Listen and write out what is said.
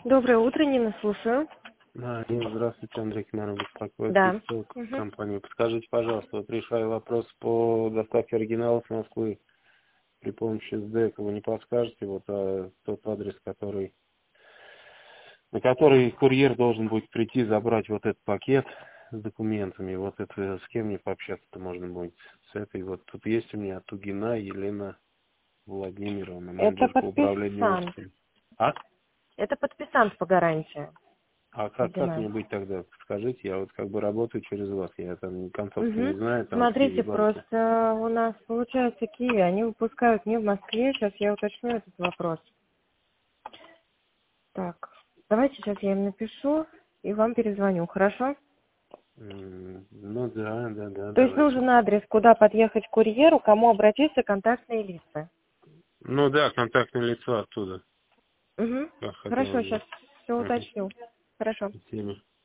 Доброе утро, Нина, слушаю. Здравствуйте, Андрей Кимаров беспокоит. Да. Компанию. Подскажите, пожалуйста, вот решаю вопрос по доставке оригиналов с Москвы при помощи СДЭК. Вы не подскажете тот адрес, на который курьер должен будет прийти забрать вот этот пакет с документами? Вот это с кем мне пообщаться-то можно будет? С этой вот тут есть у меня Тугина Елена Владимировна, Это менеджер по управлению подписант. офисом. А? Это подписант по гарантии. А как мне Оригинал. быть тогда? Скажите, я вот как бы работаю через вас, я там концов-то не знаю, там в Смотрите, Киви-банке. просто у нас получается Киви, они выпускают не в Москве. Сейчас я уточню этот вопрос. Так, давайте сейчас я им напишу и вам перезвоню, хорошо? Ну да, То есть давайте. нужен адрес, куда подъехать курьеру, кому обратиться, контактные лица. Ну да, контактное лицо оттуда. Угу. Как Хорошо, хотелось сейчас бы. все Ага. уточню. Хорошо. Спасибо.